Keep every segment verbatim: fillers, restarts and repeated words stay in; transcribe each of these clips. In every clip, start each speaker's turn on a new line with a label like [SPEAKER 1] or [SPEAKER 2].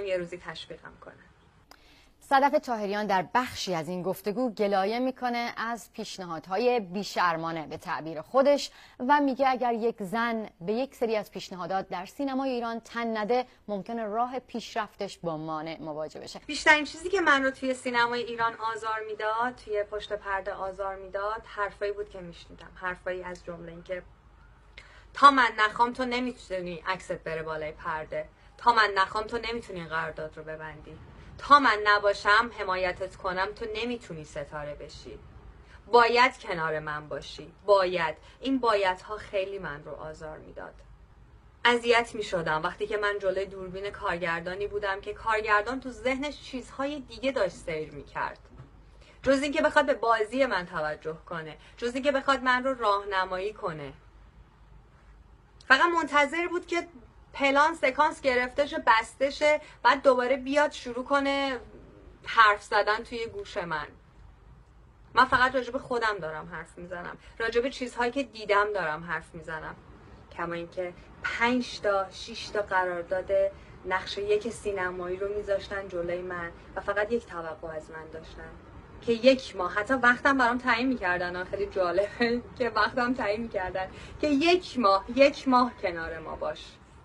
[SPEAKER 1] یه روزی تشویقم کنن.
[SPEAKER 2] صدف طاهریان در بخشی از این گفتگو گلایه میکنه از پیشنهادهای بیشرمانه به تعبیر خودش و میگه اگر یک زن به یک سری از پیشنهادات در سینمای ایران تن نده ممکنه راه پیشرفتش با مانع مواجه بشه.
[SPEAKER 1] بیشترین چیزی که من رو توی سینمای ایران آزار میداد، توی پشت پرده آزار میداد، حرفایی بود که میشنیدم. حرفایی از جمله این که تا من نخوام تو نمیتونی عکست بره بالای پرده، تا من نخوام تو نمیتونی قرارداد رو ببندی، تا من نباشم حمایتت کنم تو نمیتونی ستاره بشی، باید کنار من باشی، باید. این بایدها خیلی من رو آزار میداد. اذیت میشدم وقتی که من جلوی دوربین کارگردانی بودم که کارگردان تو ذهنش چیزهای دیگه داشت سیر میکرد، جز اینکه بخواد به بازی من توجه کنه، جز اینکه بخواد من رو راهنمایی کنه. فقط منتظر بود که پلان سکانس گرفته شه، بسته شه، بعد دوباره بیاد شروع کنه حرف زدن توی گوش من. من فقط راجب خودم دارم حرف میزنم، راجب چیزهایی که دیدم دارم حرف میزنم. کما اینکه پنج تا شش تا قرارداد نقش یک سینمایی رو میذاشتن جلوی من و فقط یک توقع از من داشتن که یک ماه، حتی وقتم برام تعیین میکردن. خیلی جالبه که وقتم تعیین میکردن که یک ماه یک ماه کنار ما باش.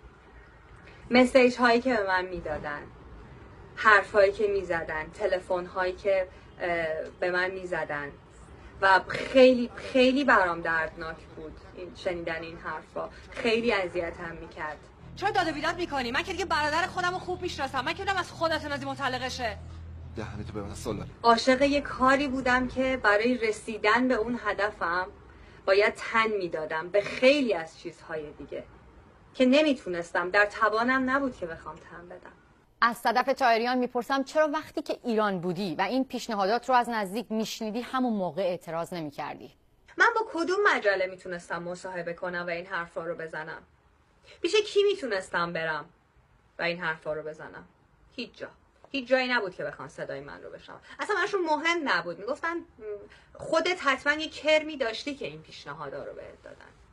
[SPEAKER 1] مسیج هایی که به من میدادن، حرف هایی که میزدن، تلفن هایی که به من میزدن و خیلی خیلی برام دردناک بود این شنیدن این حرفا. خیلی اذیتم میکرد.
[SPEAKER 3] چرا داد و بیداد میکنی؟ من که دیگه برادر خودم رو خوب میشناسم، من که از خودت نازی متعلقشه.
[SPEAKER 4] دهنتو ببند سالار.
[SPEAKER 1] عاشق یه کاری بودم که برای رسیدن به اون هدفم باید تن میدادم به خیلی از چیزهای دیگه که نمیتونستم، در توانم نبود که بخوام تن بدم.
[SPEAKER 2] از صدف طاهریان میپرسم چرا وقتی که ایران بودی و این پیشنهادات رو از نزدیک میشنیدی همون موقع اعتراض نمیکردی؟
[SPEAKER 1] من با کدوم مجله میتونستم مصاحبه کنم و این حرفا رو بزنم؟ پیش کی میتونستم برم و این حرفا رو بزنم؟ هیچ جا. هیچ جایی نبود که بخوان صدای من رو بشنون. اصلا براشون مهم نبود. میگفتن خودت حتما یه کرمی داشتی که این پیشنهادا رو بهت دادن.